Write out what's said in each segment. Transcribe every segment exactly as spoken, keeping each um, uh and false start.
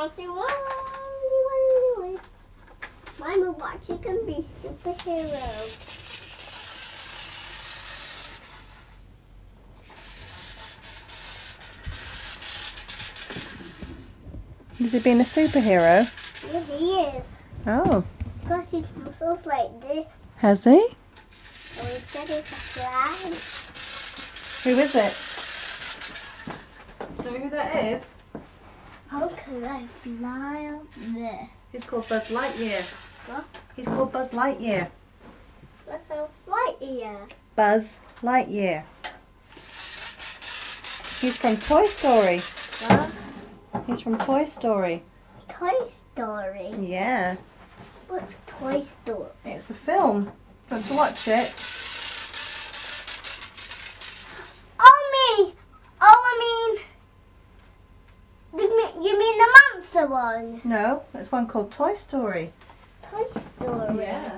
want to see what Mama, watch you can be superhero. Has he been a superhero? Yeah, he is. Oh. Because his muscles like this. Has he? So he said it's a fly. Who is it? Do you know who that is? How can I fly up there? He's called Buzz Lightyear. What? He's called Buzz Lightyear. What's a flight ear? Buzz Lightyear. He's from Toy Story. What? He's from Toy Story. Toy Story. Yeah. What's Toy Story? It's a film. Do you want to watch it? Oh, me! Oh, I mean... You mean, you mean the monster one? No, there's one called Toy Story. Toy Story. Yeah.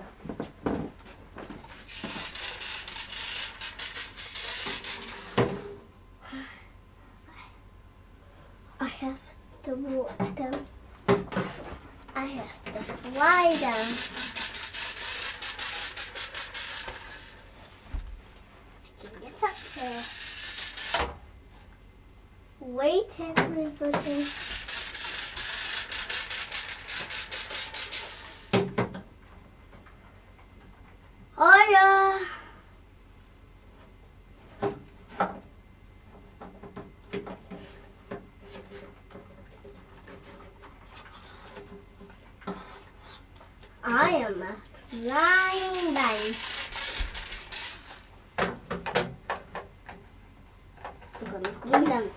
I have to walk down. I have to fly down. I can get up there. Wait, everybody. Hiya! I am a flying bunny. We're gonna go down.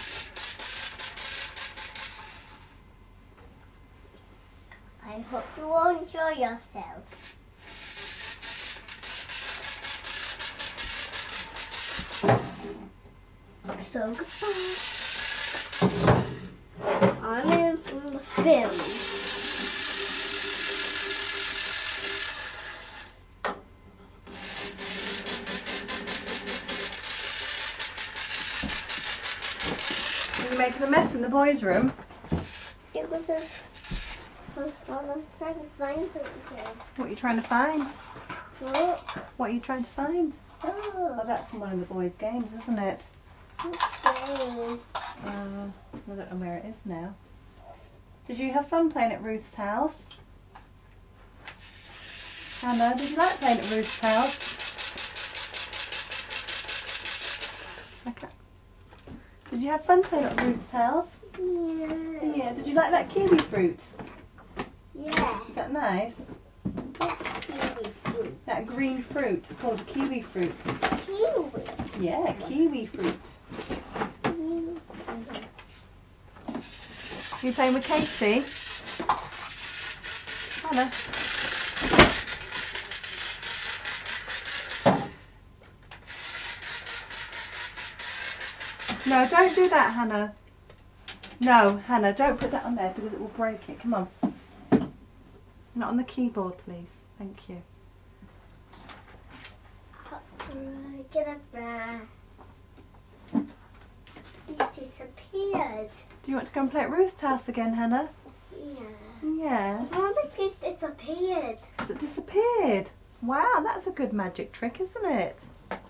I hope you will enjoy yourself. So goodbye. I'm in from the film. Are you making a mess in the boys' room? It was a. I was trying to find something. What are you trying to find? Look. What are you trying to find? Oh, Oh, that's from one of the boys' games, isn't it? okay. Uh, I don't know where it is now. Did you have fun playing at Ruth's house? Hannah, did you like playing at Ruth's house? Okay. Did you have fun playing at Ruth's house? Yeah. Yeah. Did you like that kiwi fruit? Yeah. Is that nice? What's kiwi fruit? That green fruit. It's called kiwi fruit. Kiwi. Yeah, kiwi fruit. Are you playing with Katie? Hannah. No, don't do that, Hannah. No, Hannah, don't put that on there because it will break it. Come on. Not on the keyboard, please. Thank you. Get up there. He's disappeared. Do you want to go and play at Ruth's house again, Hannah? Yeah. Yeah. I don't think he's disappeared. Has it disappeared? Wow, that's a good magic trick, isn't it?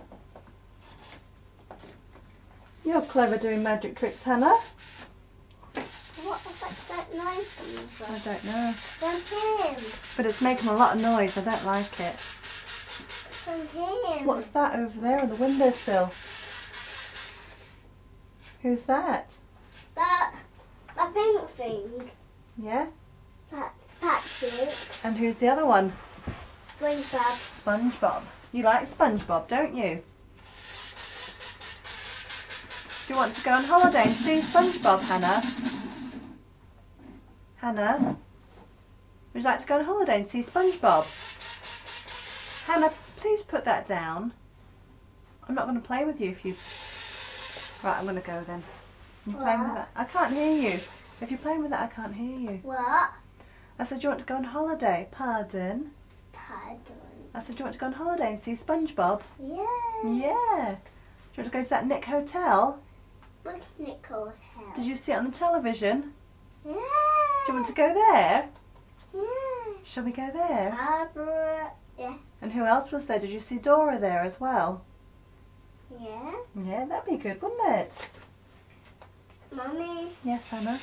You're clever doing magic tricks, Hannah. What was that, that noise from? I don't know. From him. But it's making a lot of noise. I don't like it. From him. What's that over there on the windowsill? Who's that? That, that pink thing. Yeah? That's Patrick. And who's the other one? SpongeBob. SpongeBob. You like SpongeBob, don't you? Do you want to go on holiday and see SpongeBob, Hannah? Hannah? Would you like to go on holiday and see SpongeBob? Hannah, please put that down. I'm not going to play with you if you... Right, I'm going to go then. You're playing with that? I can't hear you. If you're playing with that, I can't hear you. What? I said, do you want to go on holiday? Pardon? Pardon. I said, do you want to go on holiday and see SpongeBob? Yeah. Yeah. Do you want to go to that Nick Hotel? What's Nicole House? Did you see it on the television? Yeah. Do you want to go there? Yeah. Shall we go there? Abra. Yeah. And who else was there? Did you see Dora there as well? Yeah. Yeah, that'd be good, wouldn't it? Mummy, Yes, Hannah.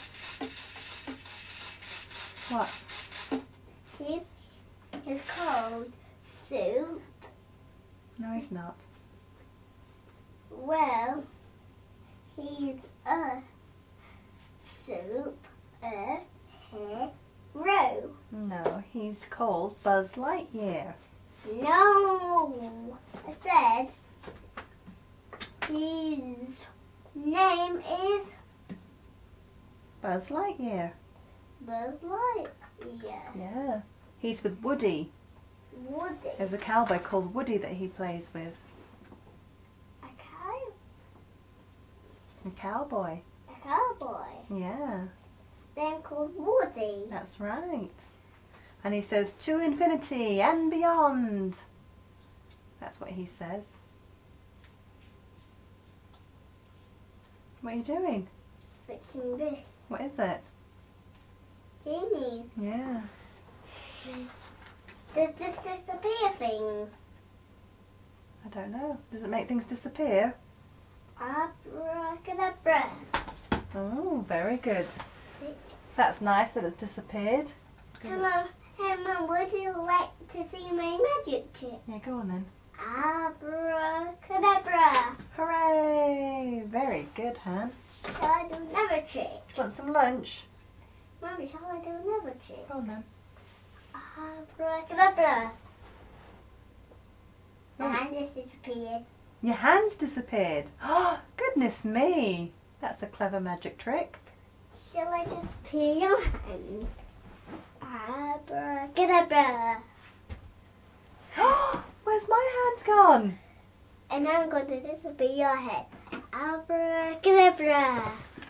What? he's, he's called Soup. No, he's not. Well, he's a soup, a hero. No, he's called Buzz Lightyear. No, I said his name is Buzz Lightyear. Buzz Lightyear. Yeah. He's with Woody. Woody. There's a cowboy called Woody that he plays with. A cow. A cowboy. A cowboy. Yeah, Then called Woody. that's right. And he says, to infinity and beyond. That's what he says. What are you doing? Fixing this. What is it? Genies. Yeah. Does this disappear things? I don't know. Does it make things disappear? Abracadabra. Oh, very good. See? That's nice that it's disappeared. Hey Mum, hey Mum, would you like to see my magic trick? Yeah, go on then. Abracadabra. Hooray! Very good, Han. Shall I do another trick? Do you want some lunch? Mummy, shall I do another trick? Go on then. Abracadabra. Oh. And this disappeared. Your hand's disappeared. Oh, goodness me. That's a clever magic trick. Shall I disappear your hand? Abracadabra. Where's my hand gone? And I'm going to disappear your head. Abracadabra.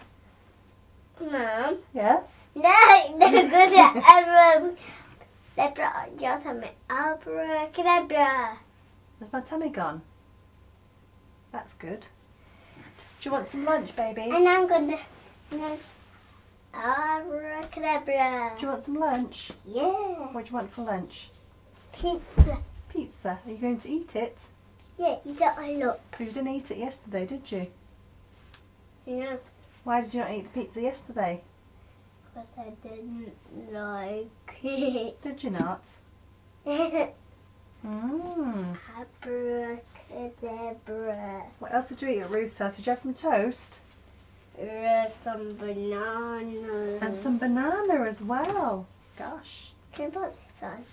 Mom. Yeah? No, no, good. Abracadabra. Your tummy. Abracadabra. Where's my tummy gone? That's good. Do you want some lunch, baby? And I'm going to. No. Abracadabra. Do you want some lunch? Yeah. What do you want for lunch? Pizza. Pizza. Are you going to eat it? Yeah, you don't look. Because you didn't eat it yesterday, did you? Yeah. Why did you not eat the pizza yesterday? Because I didn't like it. Did you not? Mmm. Abracadabra. What else did you eat at Ruth's house? Did you have some toast? There's some bananas. And some banana as well. Gosh. Can I put this on?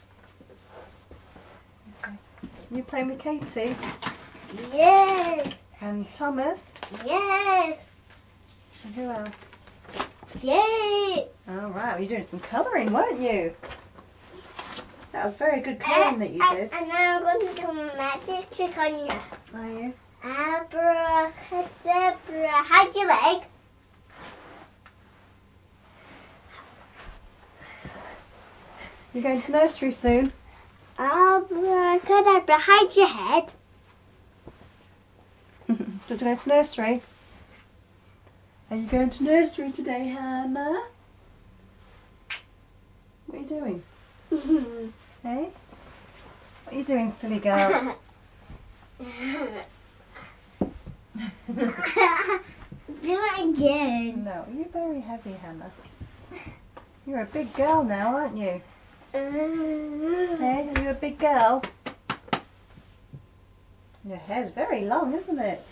You playing with Katie? Yes. And Thomas? Yes. And who else? Yes. Oh, right. You're doing some colouring, weren't you? That was very good colouring that you And- did. And now I'm going to do a magic trick on you. Are you? Abracadabra. Hide your leg. You're going to nursery soon? Abracadabra. Hide your head. Do you want to go to nursery? Are you going to nursery today, Hannah? What are you doing? Hey? What are you doing, silly girl? Do it again. No, you're very heavy, Hannah. You're a big girl now, aren't you? Hey, are you a big girl? Your hair's very long, isn't it?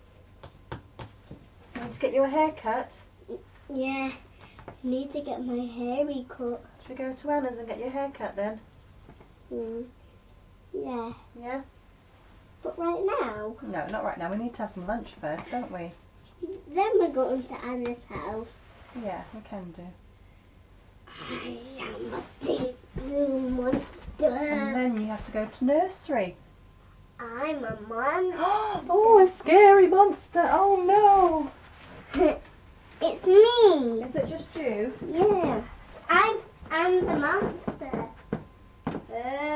You need to get your hair cut. Yeah, I need to get my hair recut. Should we go to Anna's and get your hair cut then? Mm. Yeah, Yeah? but right now, No, not right now. We need to have some lunch first, don't we? then we're going to Anna's house. Yeah, we can do. I am a big blue monster. And then you have to go to nursery. I'm a monster. Oh, a scary monster. Oh no. It's me. Is it just you? Yeah, I'm, I'm the monster. Uh,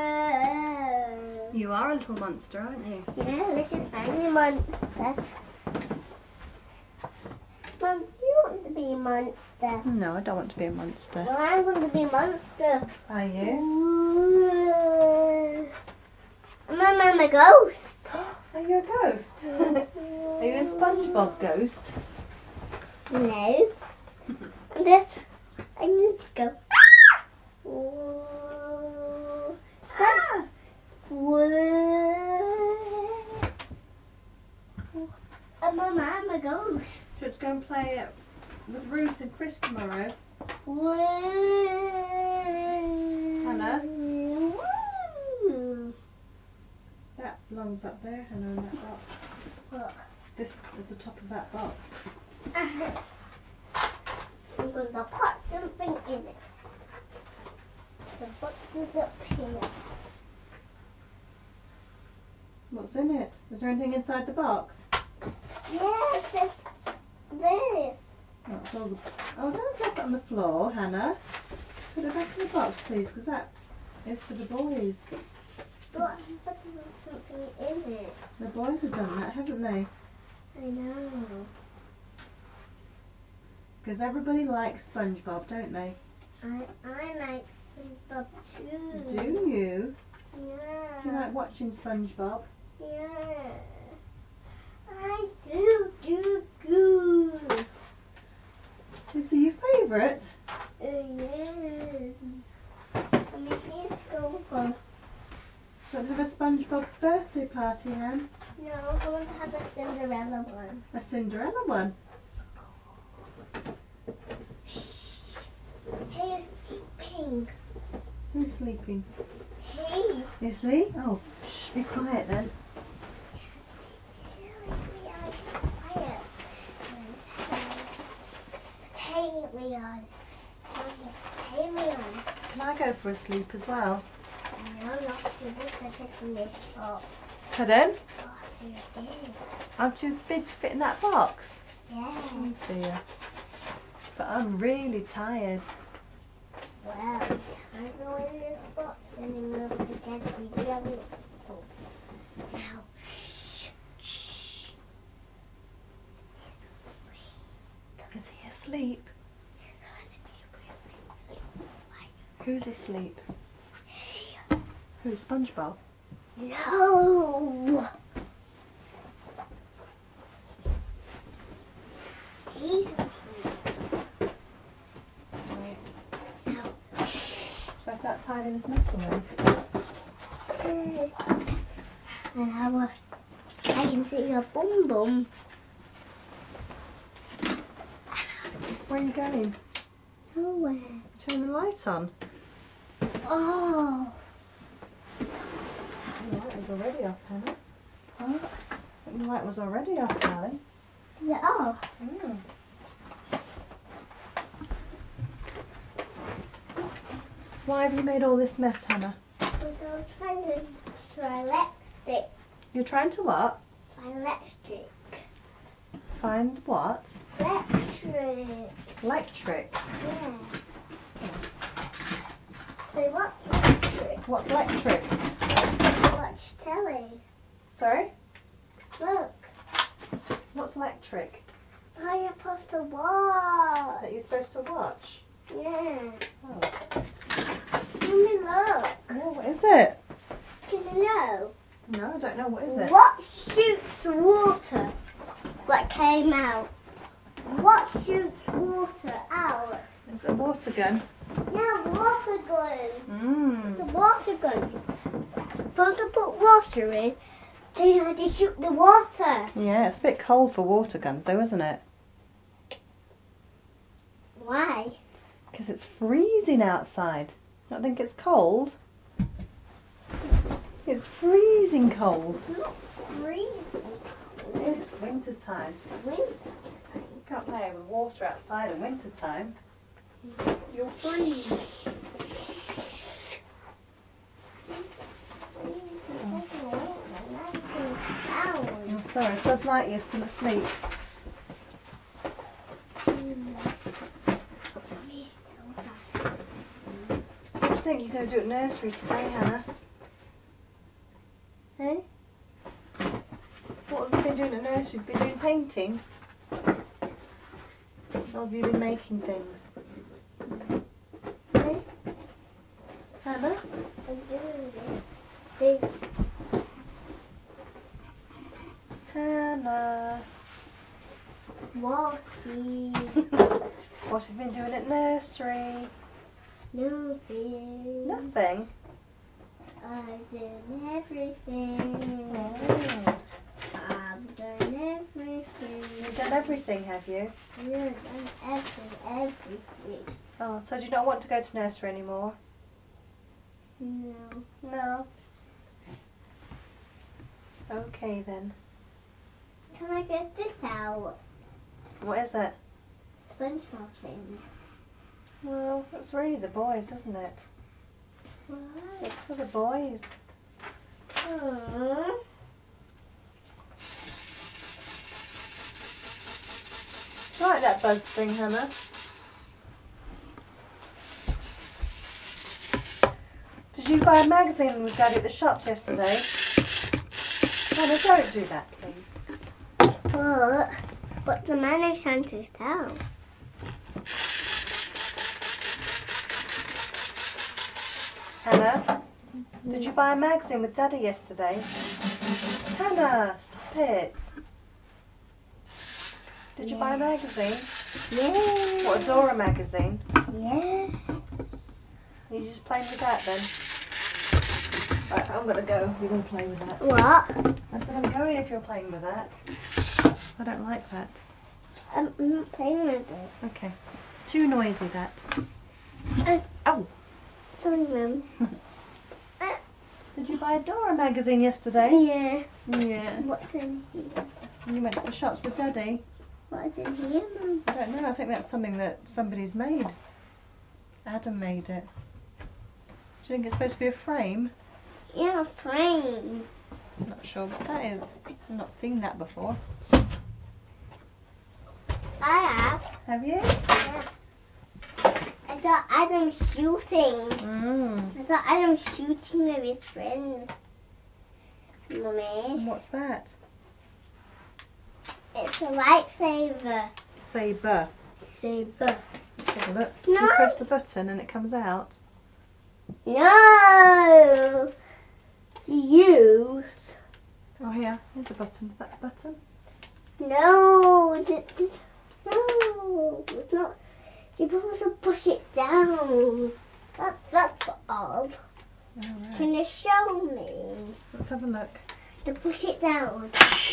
You are a little monster, aren't you? yeah, little tiny monster. Mum, do you want to be a monster. No, I don't want to be a monster. Well, I'm going to be a monster. Are you? Ooh. I'm I'm a ghost. Are you a ghost? Are you a SpongeBob ghost? No. This, I need to go. Whoa. Ah! Whoa. I'm a, I'm a ghost. Should go and play it with Ruth and Chris tomorrow. Whoa. Hannah? Whoa. That belongs up there, Hannah, in that box. What? This is the top of that box. I'm going to put something in it. The box is up here. What's in it? Is there anything inside the box? Yes, it's this. That's all the... Oh, don't drop it on the floor, Hannah. Put it back in the box, please, because that is for the boys. But but there's something in it. The boys have done that, haven't they? I know. Because everybody likes SpongeBob, don't they? I I like SpongeBob too. Do you? Yeah. Do you like watching SpongeBob? Yeah. I do do do. Is he your favourite? Uh, yes. I mean, he's going for. Want to have a SpongeBob birthday party, Anne? No, I'm going to have a Cinderella one. A Cinderella one? Hey, it's pink. Who's sleeping? Hey. Is he? Oh, shh, be quiet then. Leon. Hey, Leon. Can I go for a sleep as well? No, not too big for taking this box. Pardon? Oh, too big. I'm too big to fit in that box? Yeah. Oh dear. But I'm really tired. Well, I go in this box and then we'll pretend we really oh. Now, shh. Shh. Is he asleep? Who's asleep? Who's SpongeBob? No. He's asleep. Right. No. Shall I start tidying this mess away? And I, will, I can see your bum bum. Where are you going? Nowhere. Turn the light on. Oh. The light was already off, Hannah. What? The light was already off, darling. Yeah. Oh. Mm. Why have you made all this mess, Hannah? Because I was trying to try electric. You're trying to what? Electric. Find what? Electric. Electric. Yeah. So what's electric? What's electric? Watch telly. Sorry? Look. What's electric? How you're supposed to watch. That you're supposed to watch? Yeah. Oh. Let me look. Oh, what is it? Can you know? No, I don't know. What is it? What shoots water that came out? What shoots water out? Is it a water gun? Yeah, water gun. It's a Mmm. water gun. Supposed to put water in, then you had to shoot the water. Yeah, it's a bit cold for water guns though, isn't it? Why? Because it's freezing outside. I don't think it's cold. It's freezing cold. It's not freezing. It is, it's winter time. Winter. You can't play with water outside in winter time. You'll freeze. I'm sorry, it feels like you're still asleep. What do you think you're going to do at nursery today, Hannah? Hey? What have you been doing at nursery? Been doing painting? Or have you been making things? Hey? Hannah? I'm doing this. Hannah. Walking. What have you been doing at nursery? Nothing. Nothing. I've done everything. Oh. I've done everything. You've done everything, have you? I've done everything, everything. Oh, so do you not want to go to nursery anymore? No. No. Okay then. Can I get this out? What is it? SpongeBob thing. Well, it's really the boys, isn't it? What? It's for the boys. Aww. Do you like that buzz thing, Hannah? Did you buy a magazine with Daddy at the shops yesterday? Hannah, don't do that, please. But, but the man is trying to tell. Hannah, did you buy a magazine with Daddy yesterday? Hannah, stop it. Did you buy a magazine? Yeah. What, a Dora magazine? Yeah. Are you just playing with that then? Right, I'm going to go. You're going to play with that. What? I said I'm going if you're playing with that. I don't like that. I'm not playing with it. Okay. Too noisy, that. Uh, Oh! Sorry, Mum. Did you buy a Dora magazine yesterday? Yeah. Yeah. What's in here? You went to the shops with Daddy? What's in here, Mum? I don't know. I think that's something that somebody's made. Adam made it. Do you think it's supposed to be a frame? Yeah, a frame. I'm not sure what that is. I've not seen that before. I have. Have you? Yeah. I thought Adam shooting. Mm. I thought Adam shooting with his friends. Mummy. And what's that? It's a lightsaber. Saber. Saber. Let's have a look. No. You press the button and it comes out. No! You. Oh, here. Here's the button. Is that the button? No. th- th- No. It's not. You're supposed to push it down. That's, that's odd. Oh, right. Can you show me? Let's have a look. To push it down.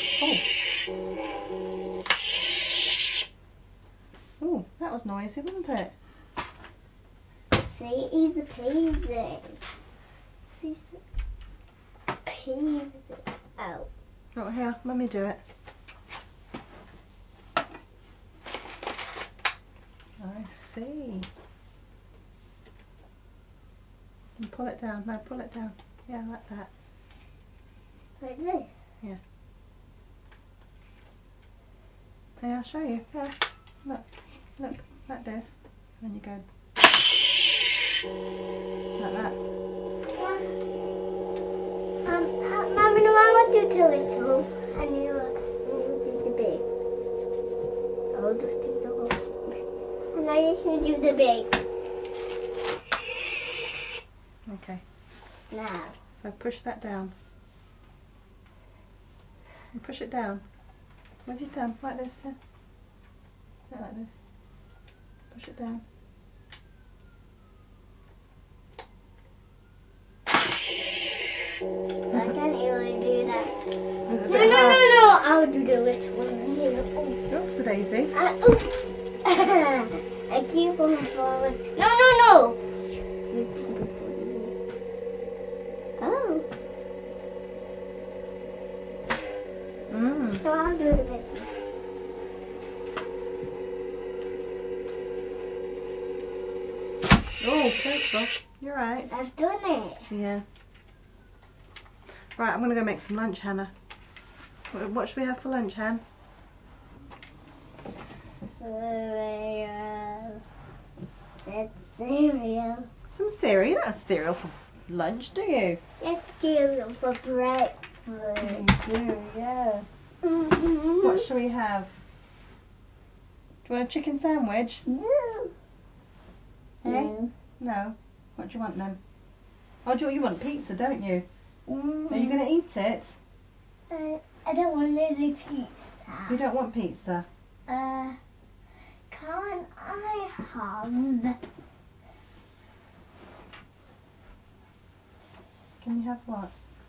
Oh. Oh, that was noisy, wasn't it? See, easy peasy. See, peasy out. Oh, here. Let me do it. I see. And pull it down. No, pull it down. Yeah, like that. Like this. Yeah, I'll show you. Yeah. Look. Look. Like this. And then you go like that. Um, uh, Mummy, no, I want to do the little and you, uh, and you do the big. I'll just do the whole. And now you can do the big. Okay. Now. So push that down. And push it down. With your thumb, like this, yeah. Yeah, like this. Push it down. I can't really do that. With a No, bit no, of no, help. no. I'll do the little one. Here. Oh. Oops, a daisy. Uh, oh. I keep on falling. No, no, no. Oh. Mm. So I'll do the big one. Oh, careful. You're right. I've done it. Yeah. Right, I'm going to go make some lunch, Hannah. What what should we have for lunch, Han? Cereal. That's cereal. Some cereal. You don't have cereal for lunch, do you? It's cereal for breakfast. You do, yeah. Mm-hmm. What shall we have? Do you want a chicken sandwich? No. Eh? No. No. What do you want then? Oh, do you, you want pizza, don't you? Mm. Are you going to eat it? Uh, I don't want any pizza. You don't want pizza? Uh, can I have? Can you have what?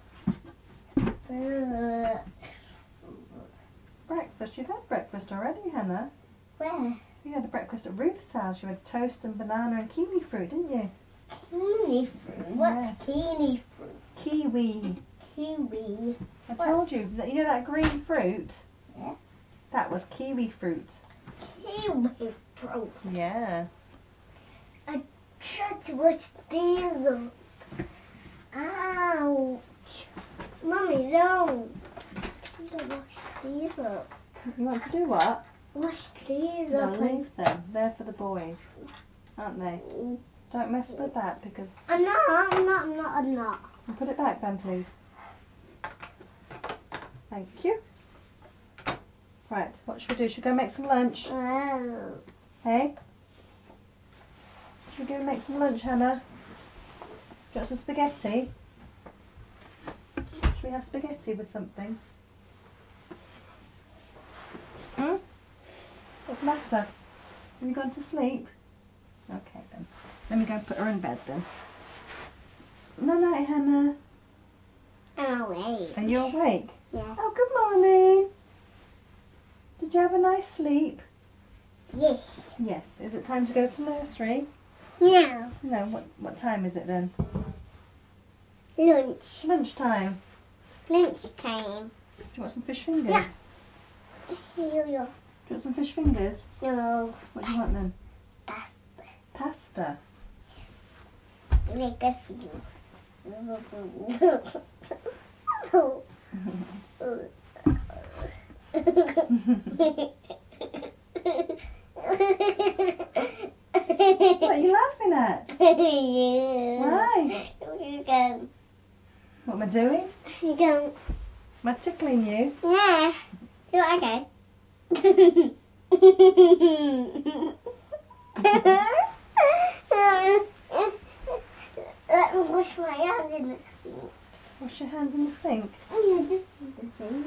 Uh, Breakfast. You've had breakfast already, Hannah. where? You had a breakfast at Ruth's house. You had toast and banana and kiwi fruit, didn't you? Kiwi fruit. What's Yeah. kiwi fruit? Kiwi. Kiwi. I told you. that- You know that green fruit? Yeah. That was kiwi fruit. Kiwi fruit. Yeah. Try to wash these up. Ouch. Mummy, don't. You don't wash these up. You want to do what? Wash these No, up. and- leave them. They're for the boys, aren't they? Don't mess with that because... I'm not, I'm not, I'm not, I'm not. Put it back then, please. Thank you. Right, what should we do? Should we go make some lunch? Oh. Hey? Should we go make some lunch, Hannah? Do you want some spaghetti? Should we have spaghetti with something? Hmm? What's the matter? Have you gone to sleep? Okay then. Let me go and put her in bed then. Night night, Hannah. I'm awake. Are you awake? Yeah. Oh, good morning. Did you have a nice sleep? Yes. Yes. Is it time to go to nursery? No. No. What what time is it then? Lunch. Lunchtime. Lunchtime. Do you want some fish fingers? Yeah. Here you go. Do you want some fish fingers? No. What do you want then? That's Pasta. really good for you. What are you laughing at? Why? You go. What am I doing? You go. Am I tickling you? Yeah. Do it again. Let me wash my hands in the sink. Wash your hands in the sink. Yeah, just the thing.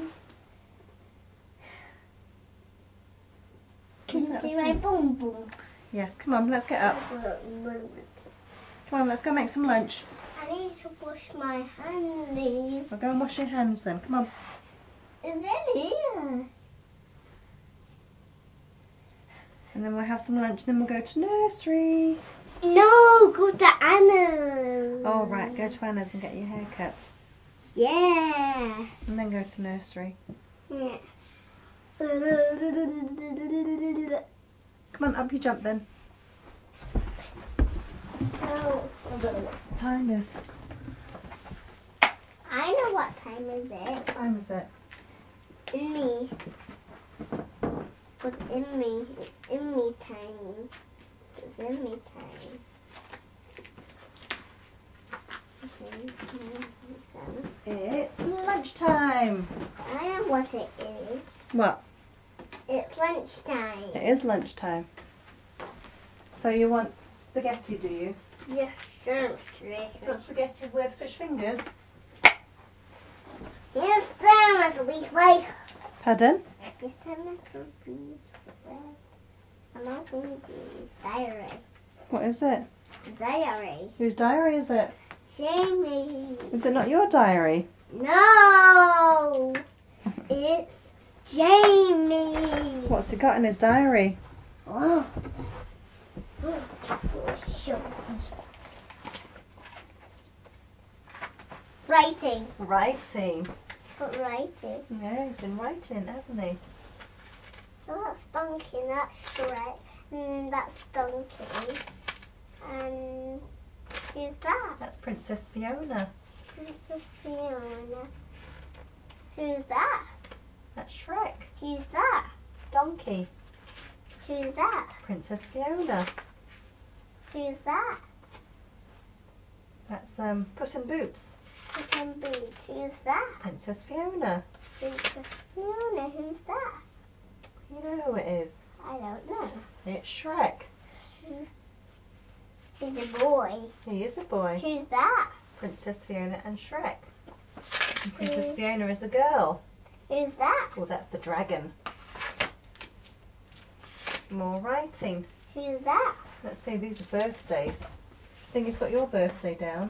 Can What's you that, see the my sink? bum bum? Yes. Come on. Let's get up. Come on. Let's go make some lunch. I need to wash my hands. Well, go and wash your hands then. Come on. Is it here? And then we'll have some lunch. Then we'll go to nursery. No, go to Anna. Oh right. Go to Anna's and get your hair cut. Yeah. And then go to nursery. Yeah. Come on. Up you jump then. Oh, I don't know what the time is. I know what time is it. What time is it? In me. What's in me? It's in me time. It's in me time. It's lunchtime. I know what it is. What? It's lunchtime. It is lunchtime. So you want spaghetti, do you? Yes, sure. Do you want spaghetti with fish fingers? Yes, sir, Mister Weasley. Pardon? Yes, sir, Mister Weasley. I'm opening the diary. What is it? Diary. Whose diary is it? Jamie. Is it not your diary? No! It's Jamie. What's he got in his diary? Oh. Sure. Writing. Writing. But writing. Yeah, he's been writing, hasn't he? Oh, that's Donkey, that's Shrek, and that's Donkey. And who's that? That's Princess Fiona. Princess Fiona. Who's that? That's Shrek. Who's that? Donkey. Who's that? Princess Fiona. Who's that? That's um Puss in Boots. Puss in Boots. Who's that? Princess Fiona. Princess Fiona. Who's that? You know who it is. I don't know. It's Shrek. He's a boy. He is a boy. Who's that? Princess Fiona and Shrek. And Princess Fiona is a girl. Who's that? Well, that's the dragon. More writing. Who's that? Let's see, these are birthdays. I think he's got your birthday down.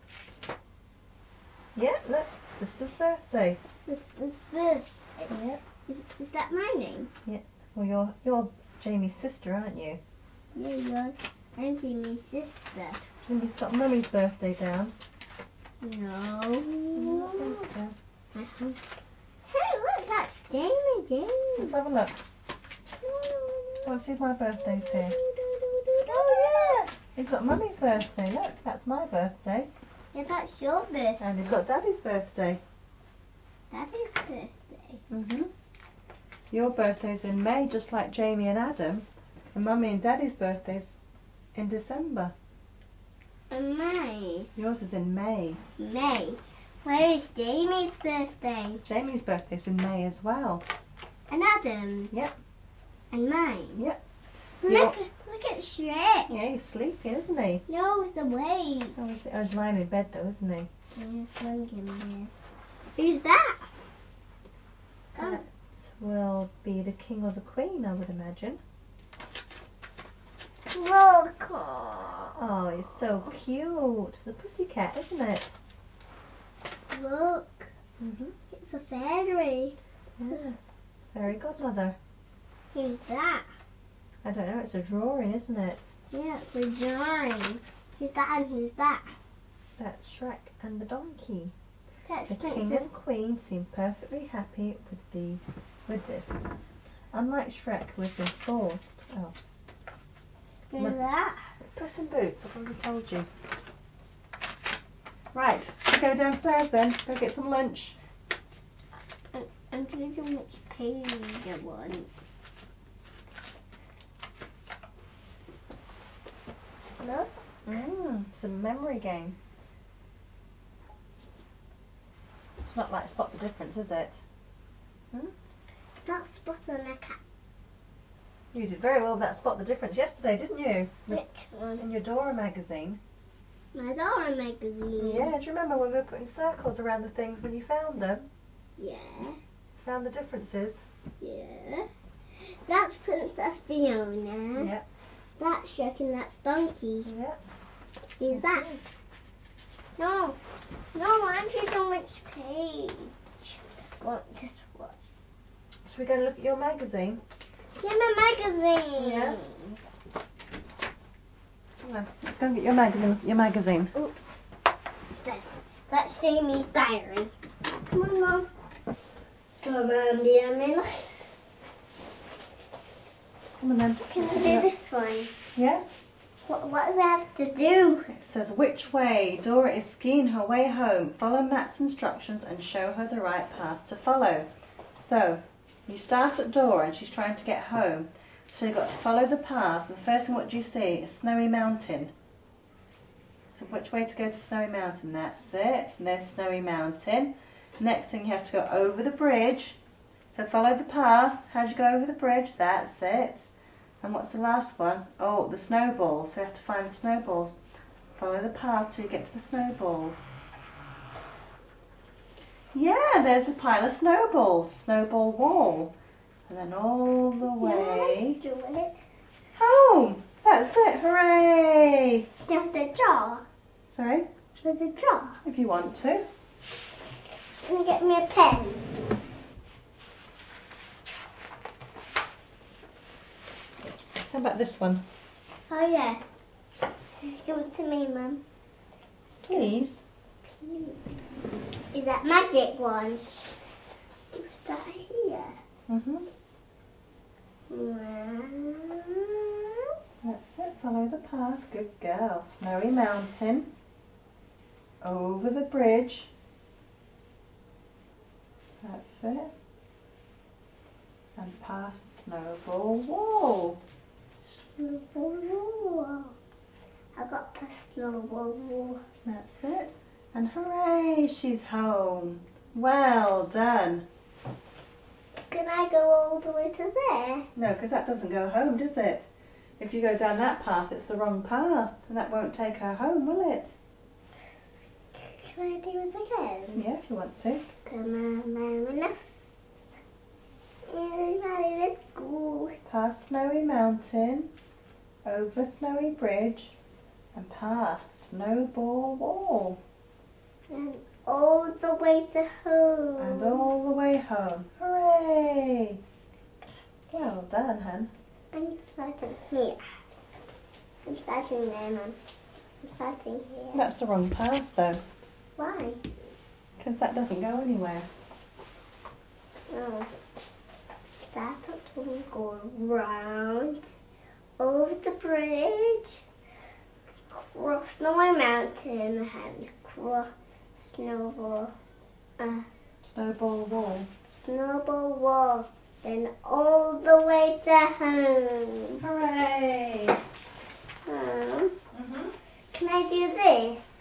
Yeah, look, sister's birthday. Sister's birthday. Yeah. Is, is that my name? Well, you're you're Jamie's sister, aren't you? Yeah, you're I'm Jamie's sister. Jamie's got Mummy's birthday down. No. I don't think so. Uh-huh. Hey, look, that's Jamie, Jamie. Let's have a look. Let's see if my birthday's here. Oh, yeah. He's got Mummy's birthday. Look, that's my birthday. Yeah, that's your birthday. And he's got Daddy's birthday. Daddy's birthday. Mhm. Your birthday's in May, just like Jamie and Adam. And Mummy and Daddy's birthday's in December. And May. Yours is in May. May. Where is Jamie's birthday? Jamie's birthday's in May as well. And Adam's? Yep. And mine? Yep. Look, look at Shrek. Yeah, he's sleeping, isn't he? No, it's awake. Oh, he's, oh, he's lying in bed though, isn't he? Yeah, swinging there. Who's that? That will be the king or the queen, I would imagine. Look. Oh, he's so cute. It's a pussycat, isn't it? Look. Mhm. It's a fairy. Yeah. Fairy godmother. Who's that? I don't know. It's a drawing, isn't it? Yeah, it's a drawing. Who's that and who's that? That's Shrek and the donkey. That's The king Princess. and queen seem perfectly happy with the with this. Unlike Shrek, who has been forced. Oh, Who's that? Puss in Boots. I've already told you. Right, go downstairs then. Go get some lunch. I'm, I'm going to do which page I want. Look. Mm, it's a memory game. It's not like Spot the Difference, is it? Hmm? That's spot on a cat. You did very well with that Spot the Difference yesterday, didn't you? Which one? In your Dora magazine. My Dora magazine. Yeah, do you remember when we were putting circles around the things when you found them? Yeah. Found the differences? Yeah. That's Princess Fiona. Yeah. That's Shrek and that's Donkey. Yeah. Who's It that? is. No. No, I'm here on which page. Want this one? Should we go and look at your magazine? Get my magazine. Yeah. Come on, let's go and get your magazine. Your magazine. There. That's Jamie's diary. Come on, Mom. Come on, dear me. Come on then. Can Let's I have a do look. this one? Yeah? What, what do we have to do? It says, which way? Dora is skiing her way home. Follow Matt's instructions and show her the right path to follow. So, you start at Dora and she's trying to get home. So you've got to follow the path. And the first thing, what do you see? A snowy mountain. So which way to go to Snowy Mountain? That's it. And there's Snowy Mountain. Next thing, you have to go over the bridge. So follow the path. How do you go over the bridge? That's it. And what's the last one? Oh, the snowballs. So you have to find the snowballs. Follow the path till you get to the snowballs. Yeah, there's a pile of snowballs. Snowball wall. And then all the way Yeah, let's do it. home. That's it. Hooray! With the jaw. Sorry? With the jaw. If you want to. Can you get me a pen? How about this one? Oh, yeah. Give it to me, Mum. Please. Is that magic one? What's that here? Mm-hmm. Wow. That's it. Follow the path. Good girl. Snowy Mountain. Over the bridge. That's it. And past Snowball Wall. Snowball wall. I got the snowball wall. That's it. And hooray, she's home. Well done. Can I go all the way to there? No, because that doesn't go home, does it? If you go down that path, it's the wrong path, and that won't take her home, will it? Can I do it again? Yeah, if you want to. Come on, Mama. Let's... Everybody, let's go. Past Snowy Mountain, over Snowy Bridge, and past Snowball Wall. And all the way to home. And all the way home. Hooray! Well done, hun. I'm starting here. I'm starting there, Mum. I'm starting here. That's the wrong path, though, Why? because that doesn't go anywhere. Oh. Start up to go round, over the bridge, cross Snowy Mountain, and cross Snowball, uh, Snowball Wall. Snowball Wall, then all the way to home. Hooray! Um, Mm-hmm. can I do this?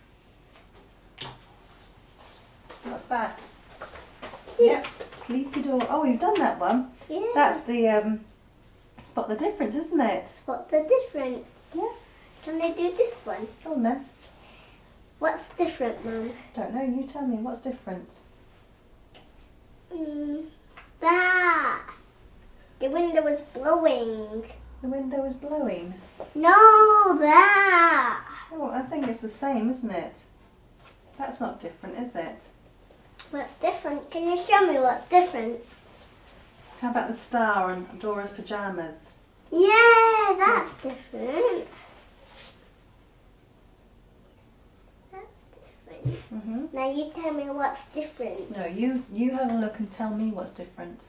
What's that? Yeah. Sleepy door. Oh, you've done that one. Yeah. That's the um, spot the difference, isn't it? What's the difference? Yeah. Can I do this one? Oh no, What's different, Mum? don't know. You tell me what's different. Mm, that. The window was blowing. The window is blowing. No, that. Oh, I think it's the same, isn't it? That's not different, is it? What's different? Can you show me what's different? How about the star on Dora's pyjamas? Yeah, that's different. That's different. Mm-hmm. Now you tell me what's different. No, you you have a look and tell me what's different.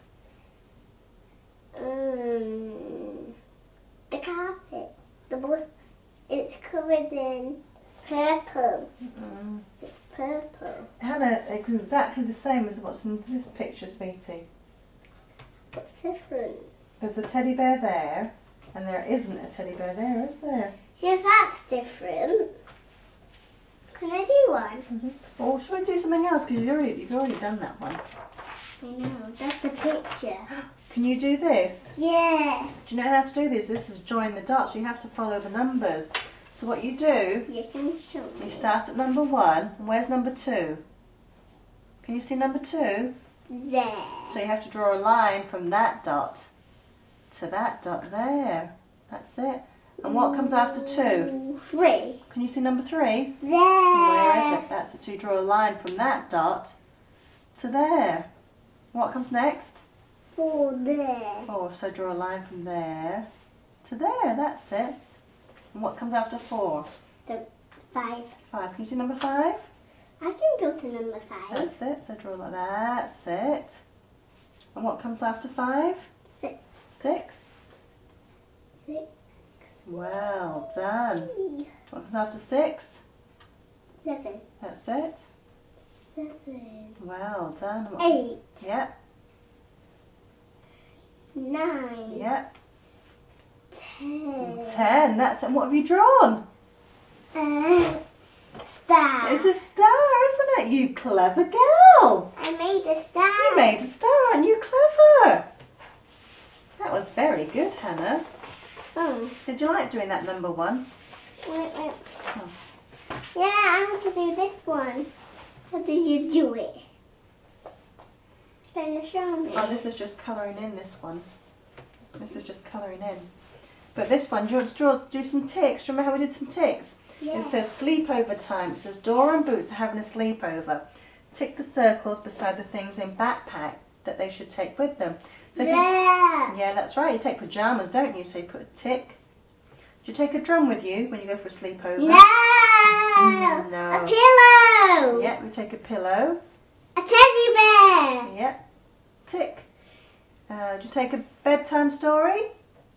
Um, the carpet, the blue, it's covered in purple. Mm. It's purple. Hannah, it's exactly the same as what's in this picture, sweetie. What's different? There's a teddy bear there, and there isn't a teddy bear there, is there? Yeah, that's different. Can I do one? Mm-hmm. Or should we do something else? Because you've already, you've already done that one. I know, that's the picture. Can you do this? Yeah. Do you know how to do this? This is join the dots. You have to follow the numbers. So what you do, You can show me. you start at number one. And where's number two? Can you see number two? There. So you have to draw a line from that dot to that dot there. That's it. And what comes after two? Three. Can you see number three? There. Where is it? That's it. So you draw a line from that dot to there. What comes next? Four there. Four. So draw a line from there to there. That's it. And what comes after four? So five. Five. Can you see number five? I can go to number five. That's it. So draw like that. That's it. And what comes after five? Six. Six. Six. Well done. What comes after six? Seven. That's it. Seven. Well done. What- Eight. Yep. Nine. Yep. Ten. Ten. That's it. What have you drawn? Uh, star. It's a star, isn't it? You clever girl. I made a star. You made a star, aren't you clever? That was very good, Hannah. Oh. Did you like doing that number one? Wait, wait. Oh. Yeah, I want to do this one. How did you do it? Can you show me? Oh, this is just colouring in this one. This is just colouring in. But this one, do you want to draw, do some ticks? Remember how we did some ticks? Yeah. It says sleepover time. It says Dora and Boots are having a sleepover. Tick the circles beside the things in backpack that they should take with them. So if you, Yeah. yeah, that's right. You take pyjamas, don't you? So you put a tick. Do you take a drum with you when you go for a sleepover? No. Mm, no. A pillow. Yep, we take a pillow. A teddy bear. Yep. Tick. Uh, do you take a bedtime story?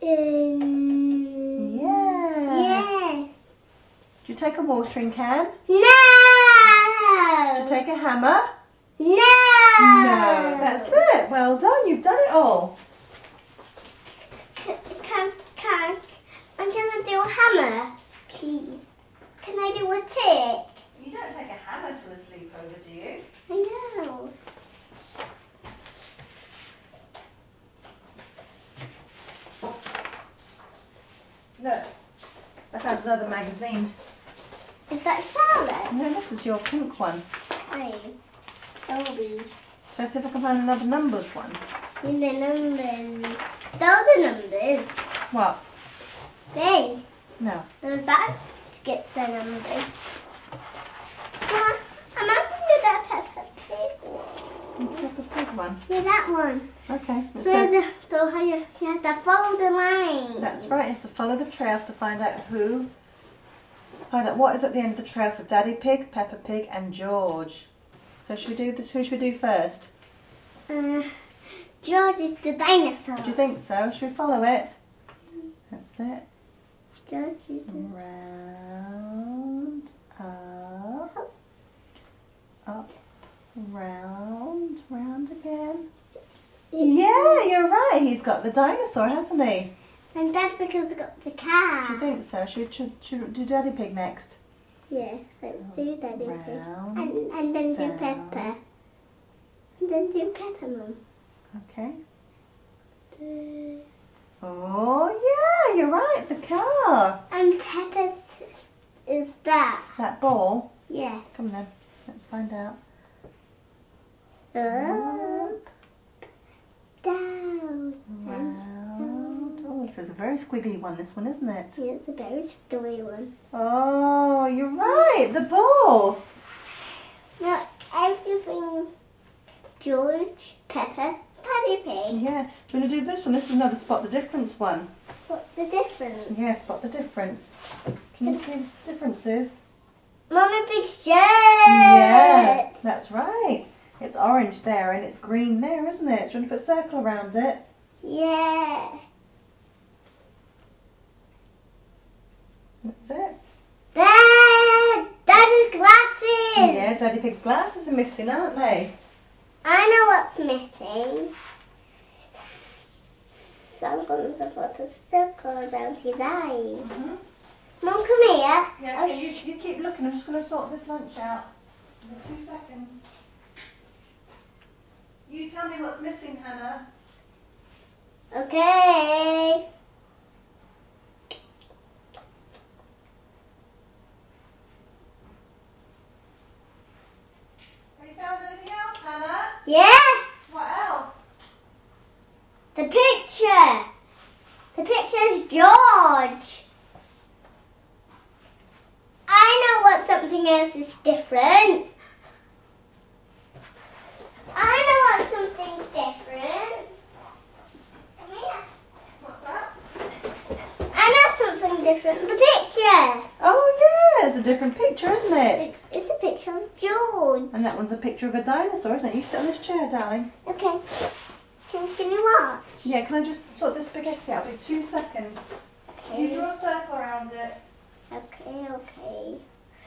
Um, Yeah. Yes. Do you take a watering can? No. Do you take a hammer? No. No. That's it. Well done. You've done it all. Can, can, can, I'm gonna do a hammer, please. Can I do a tick? You don't take a hammer to a sleepover, do you? I know. Look, I found another magazine. Is that Charlotte? No, this is your pink one. Hey, Toby. Let's see if I can find another numbers one. In the numbers. Those are numbers. What? They. No. Those baskets are numbers. Well, I'm happy with that Peppa Pig one. Peppa Pig one. Yeah, that one. Okay. It So, says, the, so how you, you have to follow the line. that's right. You have to follow the trails to find out who. Find out what is at the end of the trail for Daddy Pig, Peppa Pig, and George. So should we do this? Who should we do first? Uh, George is the dinosaur. Do you think so? Should we follow it? That's it. George is the... Round, up, up, round, round again. Yeah, you're right. He's got the dinosaur, hasn't he? And that's because I've got the car. Do you think so? Should, should, should we do Daddy Pig next? Yeah, let's do Daddy Pig. Round, And, and then do down. Peppa. And then do Peppa, Mum. Okay. The- Oh, yeah, you're right. The car. And Peppa's is that. That ball. Yeah. Come on then. Let's find out. Up, down, Round. Oh, this is a very squiggly one, this one, isn't it? Yeah, it's a very squiggly one. Oh, you're right. The ball. Now, everything George, Peppa, Daddy Pig. Yeah. We're going to do this one. This is another spot the difference one. What's the difference? Yeah, spot the difference. Can you see the differences? Mummy Pig shirt! Yeah, that's right. It's orange there and it's green there, isn't it? Do you want to put a circle around it? Yeah. That's it. There! Daddy's glasses! Yeah, Daddy Pig's glasses are missing, aren't they? I know what's missing. So I'm going to put a circle around his eyes. Mm-hmm. Mum, come here. Yeah, I'll okay, you, sh- you keep looking. I'm just going to sort this lunch out. In two seconds. You tell me what's missing, Hannah. Okay. Have you found anything else, Hannah? Yeah? What else? The picture. The picture's George. I know what something else is different. I know what something's different. Come here. What's that? I know something different. The picture. Oh, yeah, it's a different picture, isn't it? It's, it's a picture of George. And that one's a picture of a dinosaur, isn't it? You sit on this chair, darling. Okay. Can, can you watch? Yeah, can I just sort this spaghetti out? It'll be two seconds. Can you Okay. draw a circle around it? Okay, okay.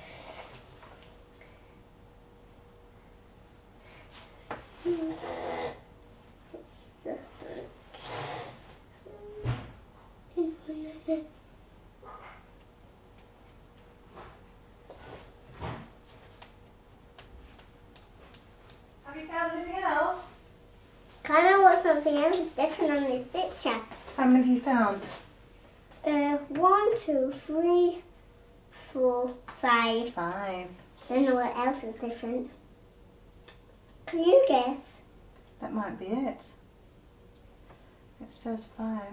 Have you found anything else? Kind of want something else is different on this picture. How many have you found? Uh, one, two, three, four, five. Five. Don't know what else is different. Can you guess? That might be it. It says five.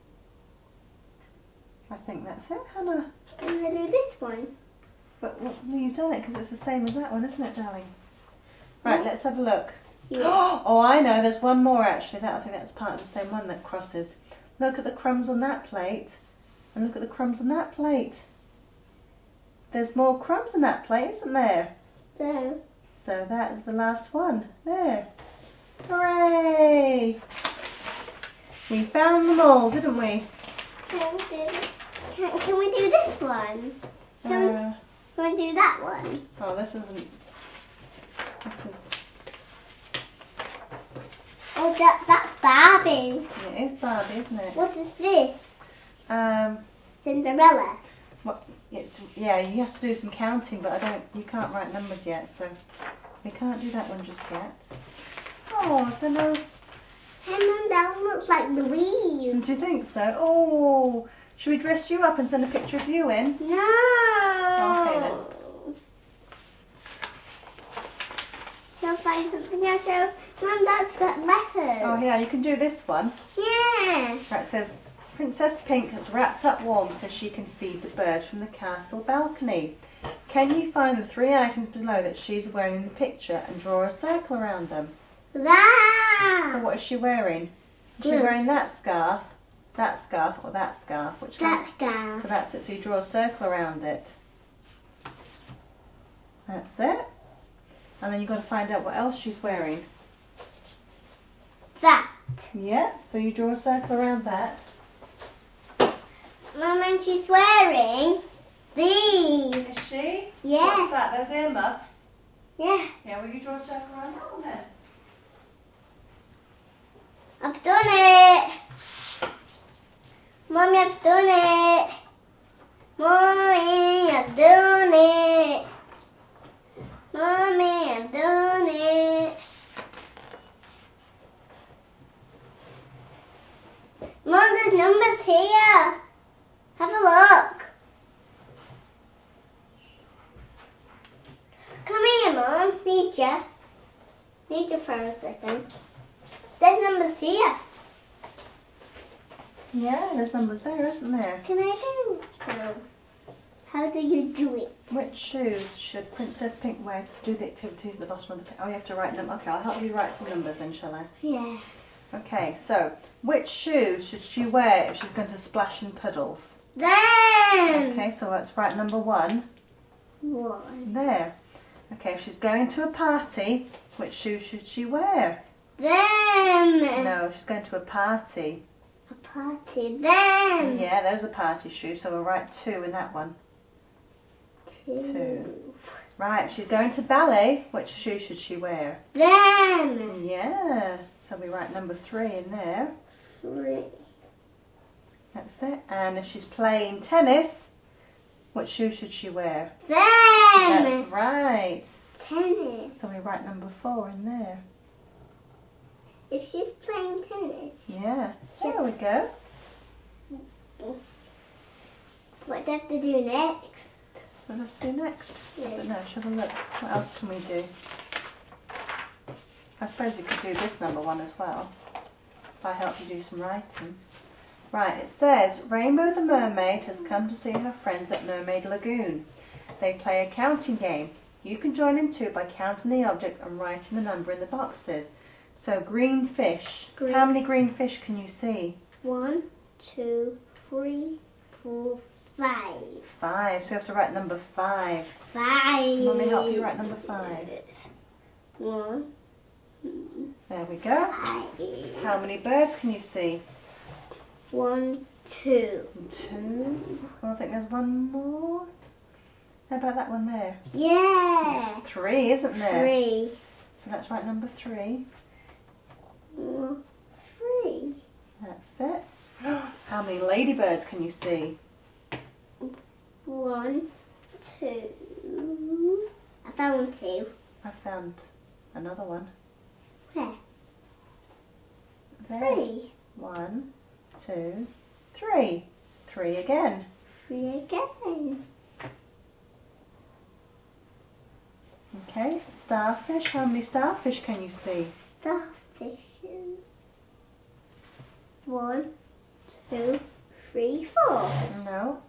I think that's it, Hannah. Can I do this one? But well, you've done it because it's the same as that one, isn't it, darling? Right, let's have a look. Yeah. Oh, I know. There's one more actually. That I think that's part of the same one that crosses. Look at the crumbs on that plate, and look at the crumbs on that plate. There's more crumbs on that plate, isn't there? So, So that is the last one. There. Hooray! We found them all, didn't we? can we do, can, can we do this one? Can, Uh, we, can we do that one? oh, this isn't. This is. Oh, that, that's Barbie. It is Barbie, isn't it? What is this? Um. Cinderella. What? It's yeah. You have to do some counting, but I don't. You can't write numbers yet, so we can't do that one just yet. Oh, is there no? Hey, Mum, that looks like Louise. Do you think so? Oh, Should we dress you up and send a picture of you in? No. Okay then. Shall I find something else? So, Mum, that's got letters. Oh yeah, you can do this one. Yes. Right, it says, Princess Pink has wrapped up warm so she can feed the birds from the castle balcony. Can you find the three items below that she's wearing in the picture and draw a circle around them? That. So what is she wearing? Is she Gloves. wearing that scarf, that scarf, or that scarf? Which one? That's down. So that's it. So you draw a circle around it. That's it. And then you've got to find out what else she's wearing. That. Yeah. So you draw a circle around that. Mum, and she's wearing these. Is she? Yeah. What's that? Those earmuffs? Yeah. Yeah. Will you draw a circle around that one then? I've done it. Mommy, I've done it. Mommy, I've done it. Mommy, I've done it. Mom, there's numbers here. Have a look. Come here, Mom. Need ya. Need you for a second. There's numbers here. Yeah. There's numbers there, isn't there? Can I do some? How do you do it? Which shoes should Princess Pink wear to do the activities at the bottom of the page? Oh, you have to write them. Okay, I'll help you write some numbers then, shall I? Yeah. Okay, so which shoes should she wear if she's going to splash in puddles? Them. Okay, so let's write number one One. there. Okay, if she's going to a party, which shoes should she wear? Them. No, she's going to a party. A party. Them. Yeah, those are party shoes, so we'll write two in that one. Two. Two. Right, if she's going to ballet, which shoe should she wear? Them. Yeah, so we write number three in there. Three. That's it. And if she's playing tennis, what shoe should she wear? Them. That's right. Tennis. So we write number four in there. If she's playing tennis, Yeah, there we go. what do I have to do next? What do we have to do next? I Yeah. don't know, shall we look? What else can we do? I suppose you could do this number one as well, if I help you do some writing. Right, it says, Rainbow the Mermaid has come to see her friends at Mermaid Lagoon. They play a counting game. You can join in too by counting the object and writing the number in the boxes. So, green fish. Green. How many green fish can you see? One, two, three, four, five. Five. So you have to write number five. Five. So let me help you write number five. One, There we go. five. How many birds can you see? One, two. Two. Oh, I think there's one more. How about that one there? Yeah. There's three, isn't there? Three. So let's write number three. One, three. That's it. How many ladybirds can you see? One, two. I found two. I found another one. Where? There. Three. One, two, three. Three again. Three again. Okay. Starfish. How many starfish can you see? Starfishes. One, two, three, four. No.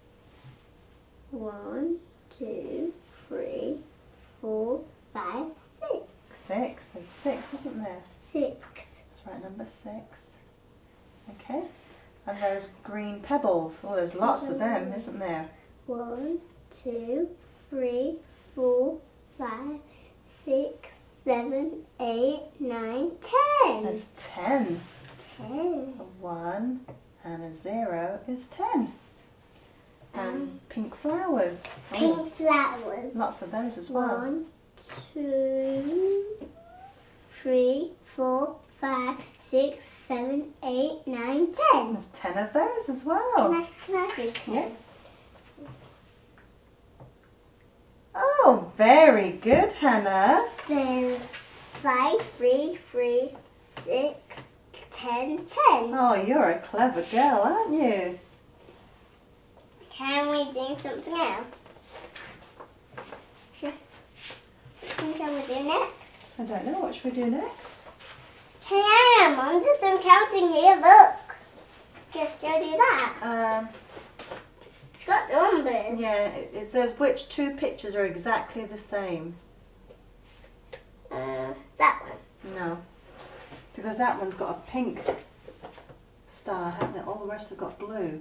One, two, three, four, five, six. Six. There's six, isn't there? Six. Let's write number six. Okay. And those green pebbles. Oh, there's lots of them, isn't there? One, two, three, four, five, six, seven, eight, nine, ten. There's ten. Ten. A one and a zero is ten. And Um, pink flowers. Oh, Pink flowers. lots of those as well. One, two, three, four, five, six, seven, eight, nine, ten. There's ten of those as Can well. I, can I do ten? Yeah. Oh, very good, Hannah. Then five, three, three, six, ten, ten. Oh, you're a clever girl, aren't you? doing something else. Should, what shall we do next? I don't know. What should we do next? Hey, I am. Mom does some counting here. Look. Just go do that. Um, It's got numbers. yeah, it, it says which two pictures are exactly the same. Uh, that one. No, because that one's got a pink star, hasn't it? All the rest have got blue.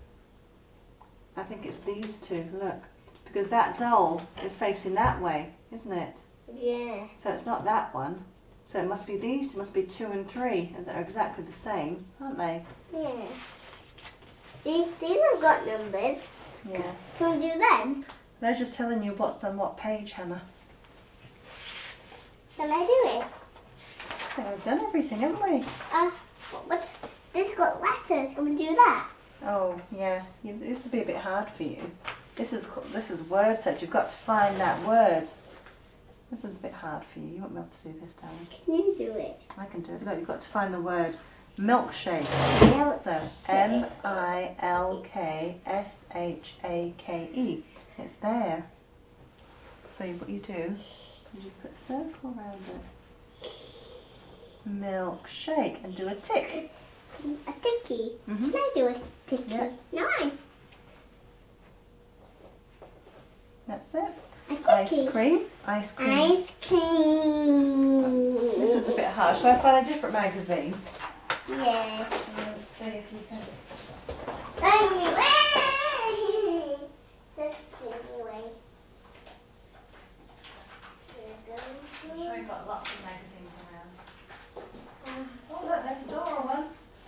I think it's these two, look. Because that doll is facing that way, isn't it? Yeah. So it's not that one. So it must be these two, must be two and three, and they're exactly the same, aren't they? Yeah. These, these have got numbers. Yeah. Can we do them? They're just telling you what's on what page, Hannah. Can I do it? I think we've done everything, haven't we? Uh, what's, this got letters. Can we do that? Oh, yeah. You, this would be a bit hard for you. This is this is word search. You've got to find that word. This is a bit hard for you. You won't be able to do this, darling. Can you do it? I can do it. Look, you've got to find the word milkshake. So M I L K S H A K E. It's there. So you, what you do is you put a circle around it. Milkshake, and do a tick. A ticky. Mm-hmm. Can I do a ticky? Yeah. Nine. That's it. A ticky. Ice cream. Ice cream. Ice cream. This is a bit hard. Shall I find a different magazine? Yeah. Let's see if you can. Anyway. That's anyway. I'm sure you've got lots of magazines around. Oh look, there's a Dora one.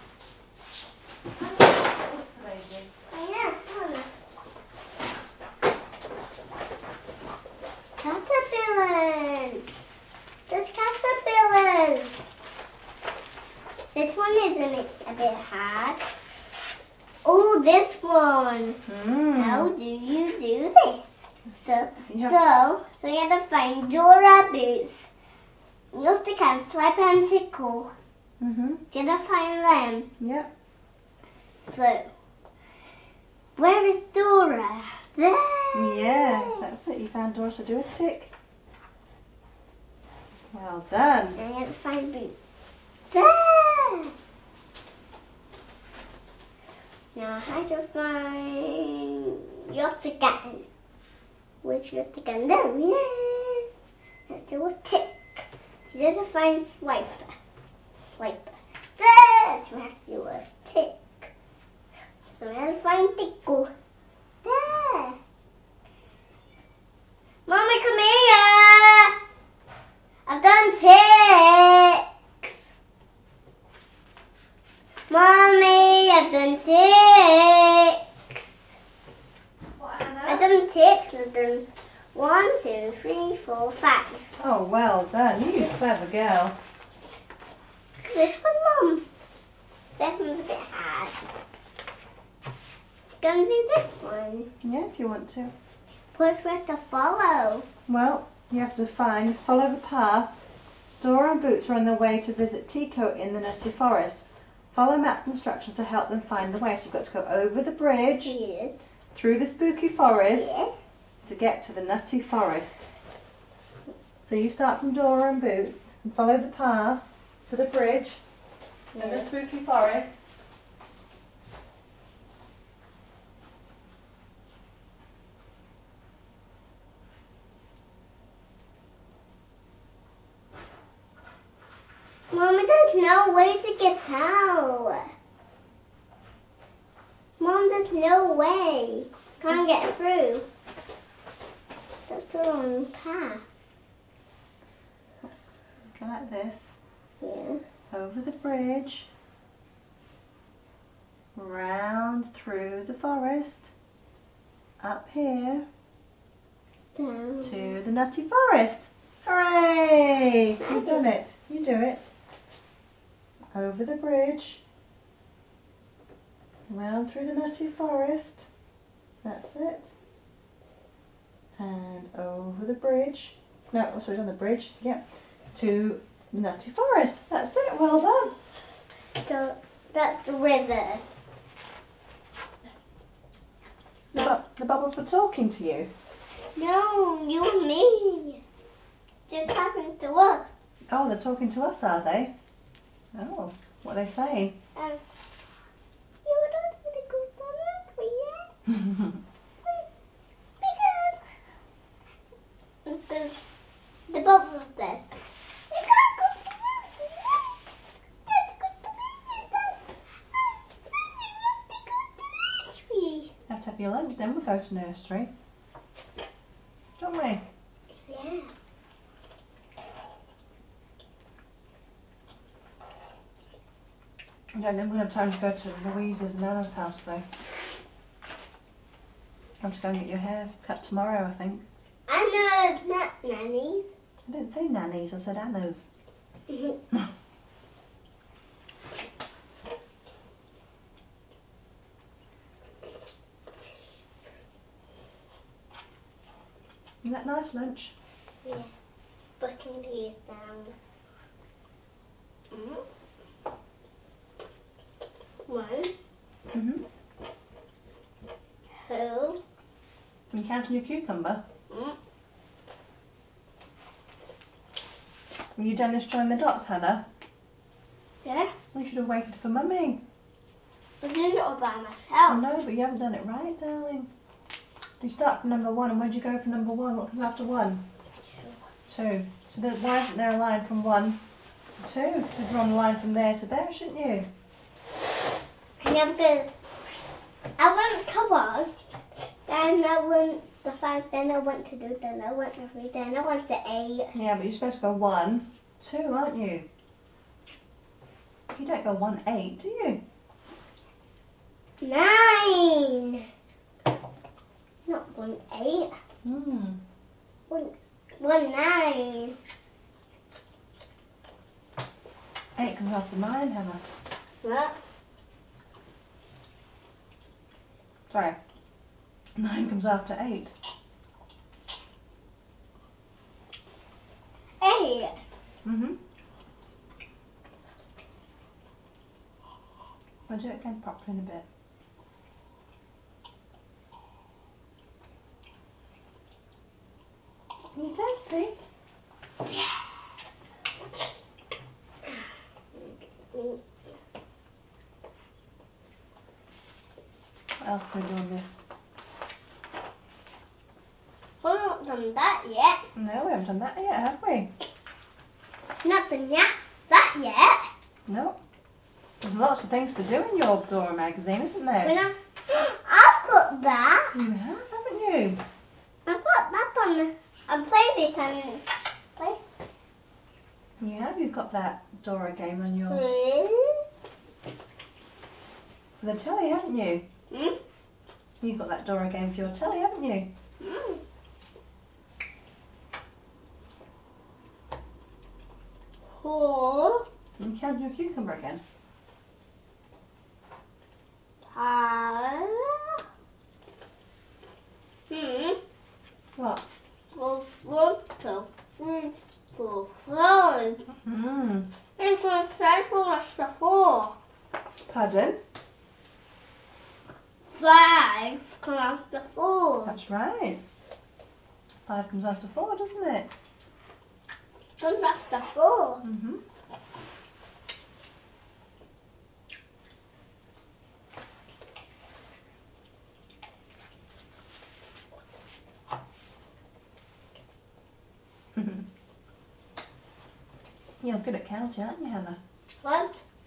Oops, lazy. I know. Come. Caterpillars. There's caterpillars. This one isn't a bit hard. Oh, this one. Mm. How do you do this? So, Yeah. so, so you have to find Dora boots. You have to can swipe and tickle. Mhm. You have to find them. Yep. So, where is Dora? There. Yeah, that's it. You found Dora, to do a tick. Well done. And you have to find boots. There. Now I have to find Yotigan. Which Yotigan? There, yeah. Let's do a tick. You have to find Swiper. Swiper. There. So we have to do a tick. So we have to find Tickle. There. Mommy, come here. I've done ticks. Mommy, I've done ticks. What, Hannah? I've done ticks. I've done one, two, three, four, five. Oh, well done. You clever girl. This one, Mum. This one's a bit hard. Gonna do this one. Yeah, if you want to. Which way to follow? Well, you have to find, follow the path. Dora and Boots are on their way to visit Tico in the Nutty Forest. Follow Map's instructions to help them find the way. So you've got to go over the bridge, Yes. through the spooky forest, Yes. to get to the Nutty Forest. So you start from Dora and Boots and follow the path to the bridge and the Yes. spooky forest. Mommy, there's no way to get out. Mom, there's no way. Can't get through. That's the wrong path. Go like this. Yeah. Over the bridge. Round through the forest. Up here Down. to the Nutty Forest. Hooray! You've done it. You do it. Over the bridge. Round through the Nutty Forest. That's it. And over the bridge. No, sorry, on the bridge. Yep. To the Nutty Forest. That's it. Well done. So that's the river. The, bu the bubbles were talking to you? No, you and me. This happened to us. Oh, they're talking to us, are they? Oh, what are they saying? Um, you're not going to go down yet. Because, because the bubbles said, you can't go to nursery yet. Let's go to nursery. Daddy wants to go to nursery. Have to have your lunch, then we'll go to nursery. Don't we? Yeah. I don't think we're going to have time to go to Louisa's and Anna's house though. I have to go and get your hair cut tomorrow, I think. Anna's, not Nanny's. I didn't say Nanny's, I said Anna's. Isn't that nice lunch? Yeah. Putting these down. Mm. One, Mm-hmm. two, You counting your cucumber? mm. Were you done this join the dots, Hannah? Yeah. You should have waited for Mummy. I did it all by I myself. know, but you haven't done it right, darling. You start from number one, and where'd you go for number one? What comes after one? Two. So there, why isn't there a line from one to two? You should run a line from there to there, shouldn't you? And I'm gonna, I went to one, then I went to five, then I went to two, then I went to three, then I went to eight. Yeah, but you're supposed to go one, two, aren't you? You don't go one, eight, do you? Nine. Not one eight. Hmm. One, one nine. Eight comes after nine, Hannah. What? Sorry. Nine comes after eight. Eight. Mm-hmm. I'll do it again properly in a bit. Are you thirsty? What else can we do on this? We're not done that yet. No, we haven't done that yet, have we? Not done yet. That yet. No. There's lots of things to do in your Dora magazine, isn't there? When I, I've got that. You have, haven't you? I've got that on. I played it and play. You have. You've got that Dora game on your Hmm? for the telly, haven't you? Hmm? You've got that Dora game for your telly, haven't you? Hmm. Four, You count your cucumber again. five. Hmm. What? Four, one, two, three, four, five. Mm. It's my favorite was the four. Pardon? Five come after four. That's right. Five comes after four, doesn't it? Comes after four. Mm-hmm. You're good at counting, aren't you, Hannah? One.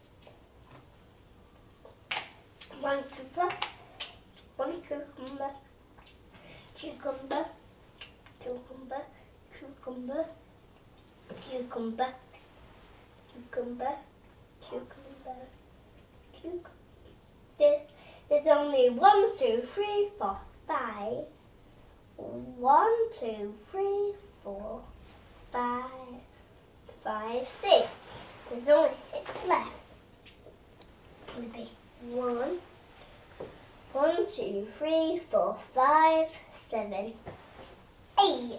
One cucumber. One cucumber. Cucumber. Cucumber. Cucumber. Cucumber. Cucumber. Cucumber. Cucumber. There, there's only one, two, three, four, five. One, two, three, four, five. Five, six. There's only six left. Would be one, one, two, three, four, five, seven, eight,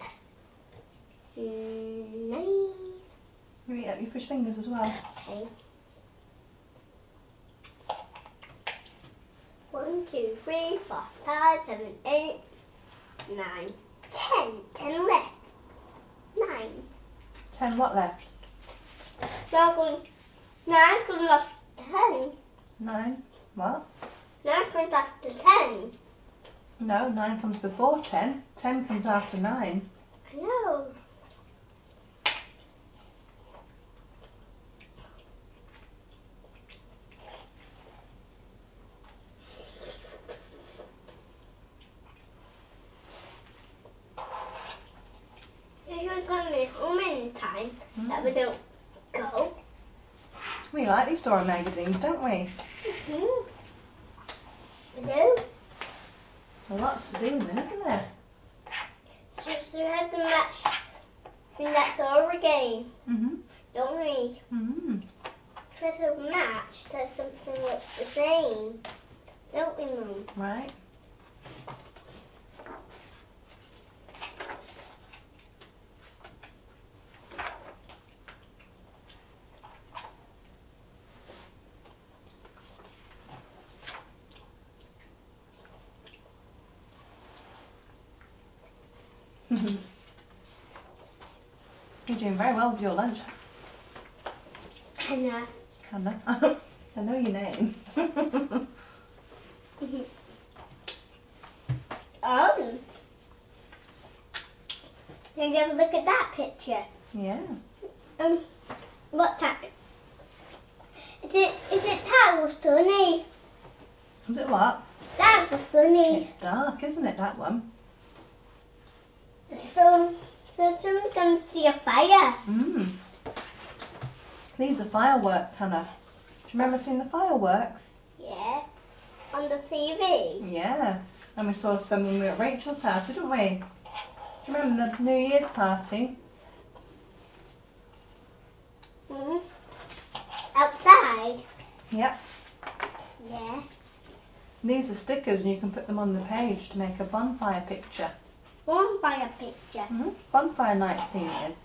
nine. You eat up your fish fingers as well. Okay. One, two, three, four, five, seven, eight, nine, ten. Ten left. Nine. Ten what left? Now going, nine comes after ten. Nine. What? Nine comes after ten. No, nine comes before ten. Ten comes after nine. I know. If you're going to be home in time, Mm. that we don't go. We like these Dora magazines, don't we? Mm-hmm. We do. There's lots to do in them, isn't there? So, so we have to match in that Dora game, Mm-hmm. don't we? Mm-hmm. Try to match to something looks the same, don't we, Mum? Right. You're doing very well with your lunch, Hannah. Hannah. I know your name. Oh. Can you have a look at that picture? Yeah. Um, what time? Is it, is it that was sunny? Is it what? That was sunny. It's dark, isn't it, that one? So, so soon we can see a fire. Mm. These are fireworks, Hannah. Do you remember seeing the fireworks? Yeah. On the T V. Yeah. And we saw some when we were at Rachel's house, didn't we? Do you remember the New Year's party? Mm. Outside. Yep. Yeah. These are stickers and you can put them on the page to make a bonfire picture. Bonfire picture. Mm-hmm. Bonfire night seniors.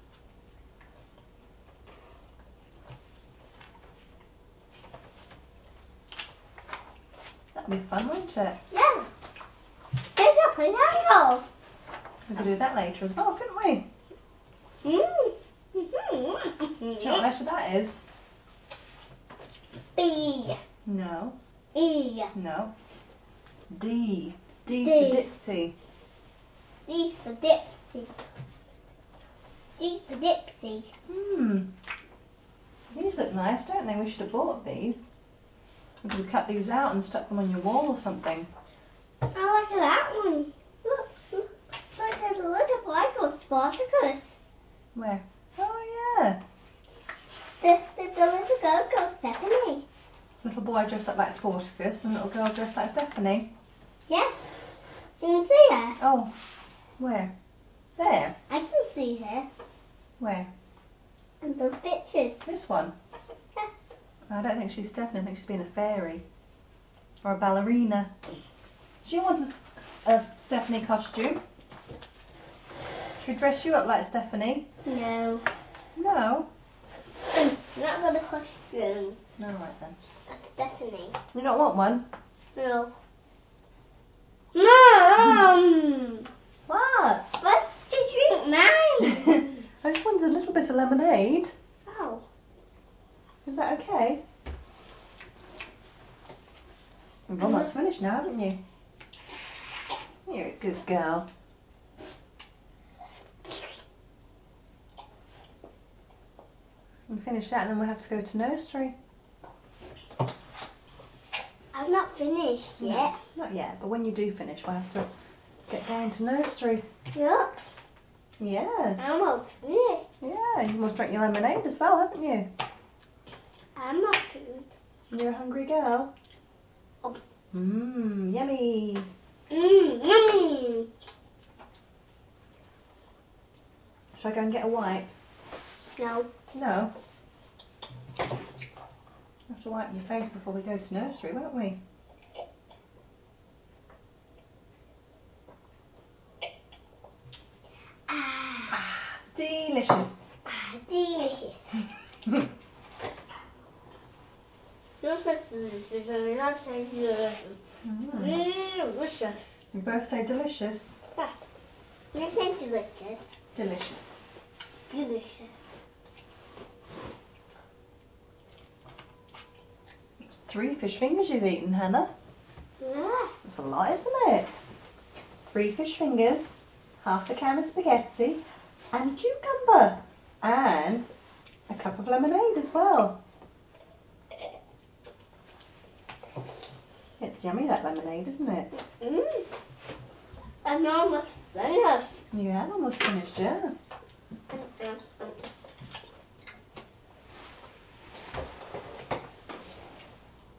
That'd be fun, wouldn't it? Yeah. There's a piano. We could do that later as well, couldn't we? Mm. Do you know what letter that is? B. No. E. No. D. D, D. for Dipsy. D for Dipsy. D for Dipsy. Hmm. These look nice, don't they? We should have bought these. We could have cut these out and stuck them on your wall or something. I like that one. Look, look. Look at the little boy called Spartacus. Where? Oh yeah. The, the, the little girl called Stephanie. Little boy dressed up like Sporticus and little girl dressed like Stephanie. Yeah. You can see her. Oh. Where? There. I can see her. Where? In those pictures. This one. Yeah. I don't think she's Stephanie. I think she's being a fairy. Or a ballerina. Do you want a, s- a Stephanie costume? Should we dress you up like Stephanie? No. No. Um, not for the costume. No, right then. That's Stephanie. You don't want one? No. Mom! What? What did you drink mine? I just wanted a little bit of lemonade. Oh. Is that okay? You've almost finished now, haven't you? You're a good girl. We finish that and then we'll have to go to nursery. I've not finished yet. Not yet, but when you do finish, we'll have to get going to nursery. Look, Yeah, I'm almost finished. yeah. You must drink your lemonade as well, haven't you? I'm not food. You're a hungry girl. Oh. Mmm, yummy. Mmm, yummy. Shall I go and get a wipe? No. No. We have to wipe your face before we go to nursery, won't we? Ah, Delicious. ah delicious. Looks like the delicious, and you're not saying delicious. Mm. Delicious. You both say delicious. Yeah. You're saying delicious. Delicious. Delicious. It's three fish fingers you've eaten, Hannah. Yeah. That's a lot, isn't it? Three fish fingers, half a can of spaghetti, and cucumber, and a cup of lemonade as well. It's yummy, that lemonade, isn't it? Mm. I'm almost finished. You have almost finished, yeah. I'm